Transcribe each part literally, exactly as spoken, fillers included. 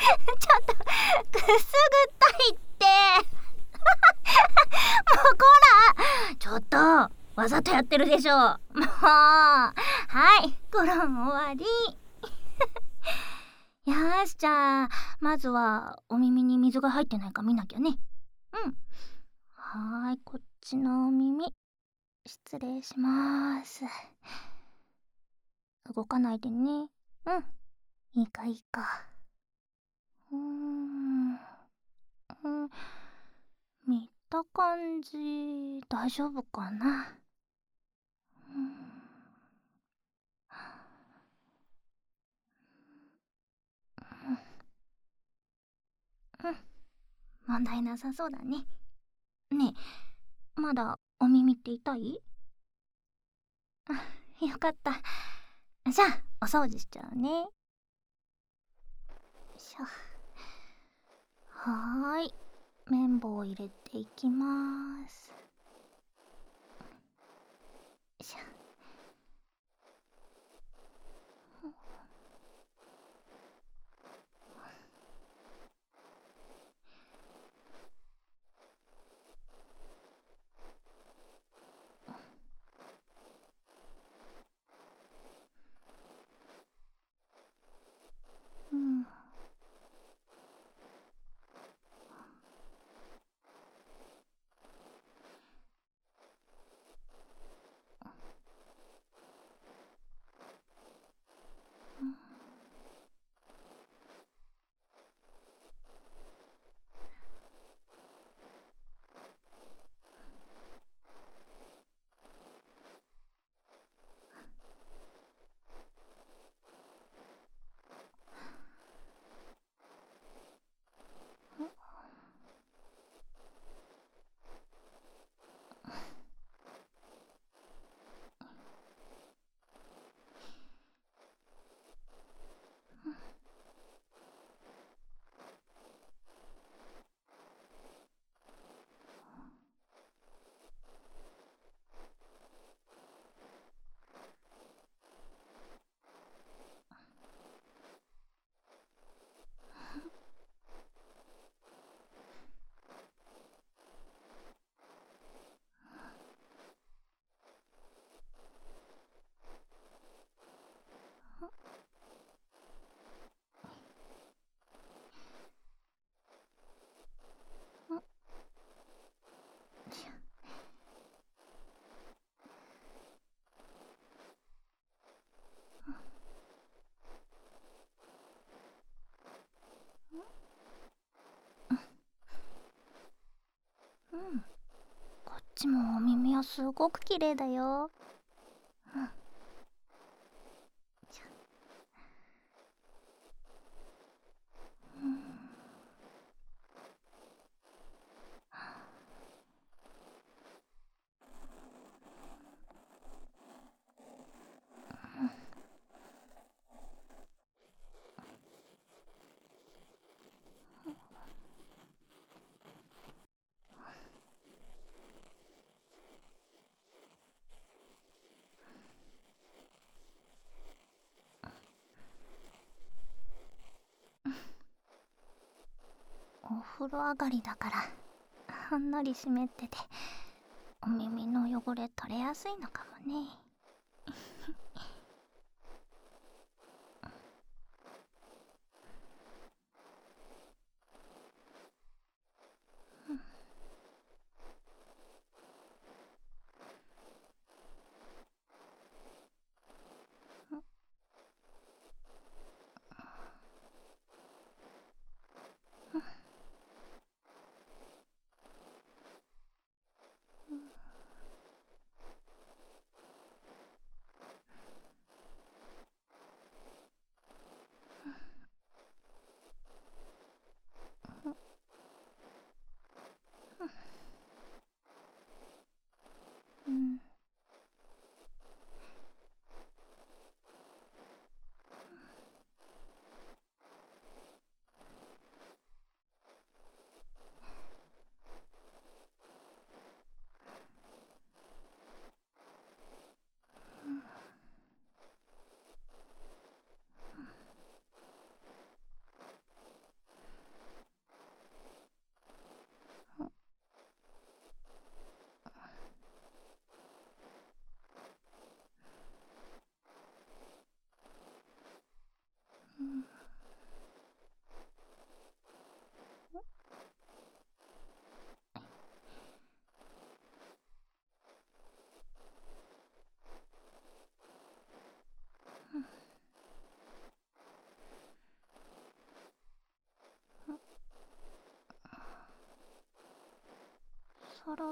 ちょっとくすぐったいってもうこら、ちょっとわざとやってるでしょ。もうはい、コロン終わりよーし、じゃあまずはお耳に水が入ってないか見なきゃね。うん、はーい、こっちのお耳失礼しまーす。動かないでね。うん、いいかいいか。うーん、うん、見た感じ大丈夫かな。うん、うん、問題なさそうだね。ねえ、まだお耳って痛い？あ、よかった。じゃあお掃除しちゃうね。よいしょ。はーい、綿棒を入れていきまーす。よいしょ。うん、うん、こっちもお耳はすごく綺麗だよ。うん、うん、お風呂上がりだからほんのり湿っててお耳の汚れ取れやすいのかもね。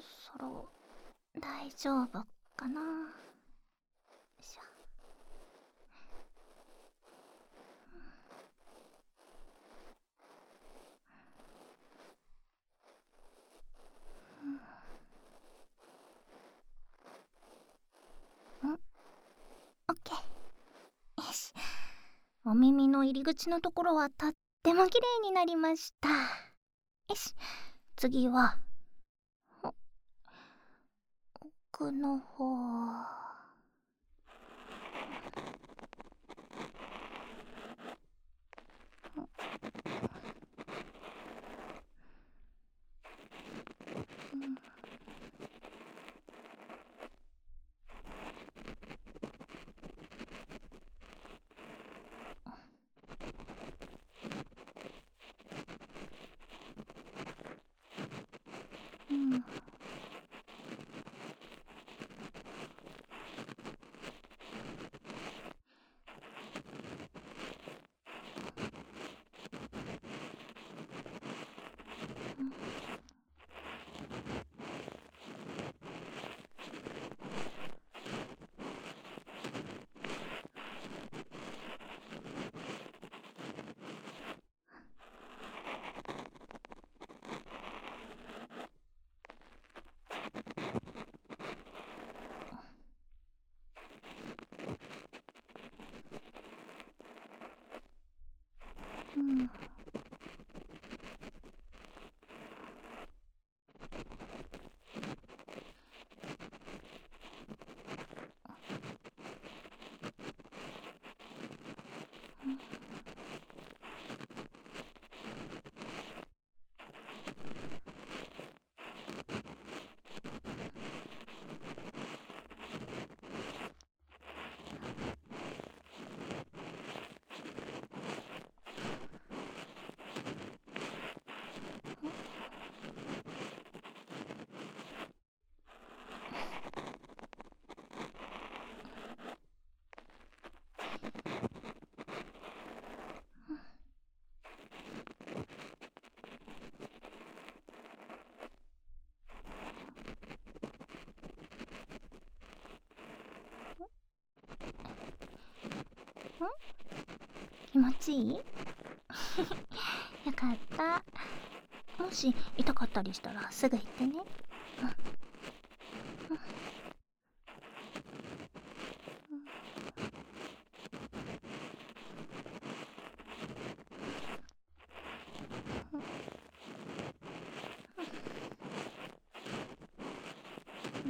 ろそろ大丈夫かな。よいしょ。うん、オッケー。よし、お耳の入り口のところはとっても綺麗になりました。よし、次は奥の方。うん、うん、気持ちいい？よかった。もし痛かったりしたらすぐ言ってね。うん、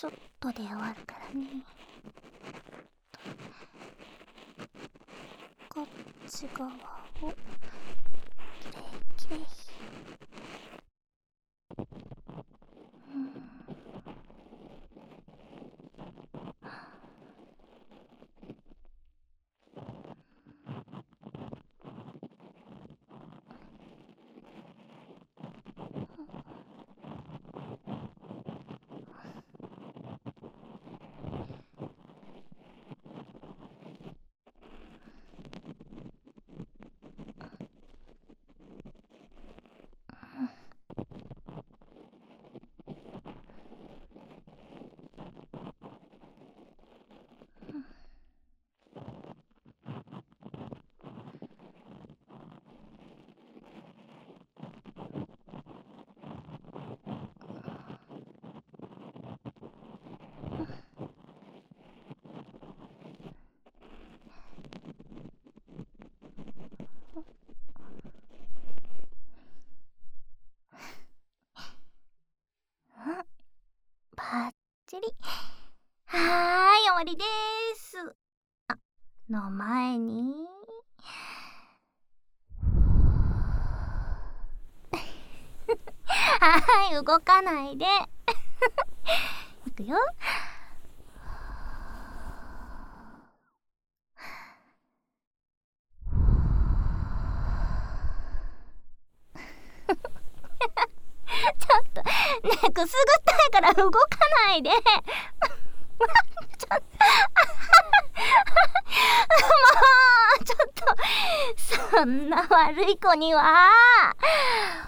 ちょっとで終わるからね。こっち側をきれいきれい。うん。バッチリ。はーい、終わりでーす。あ、の前にはーい、動かないで。いくよ。ちょっとね、くすぐったいから動かないで。ちょっともうちょっと、そんな悪い子には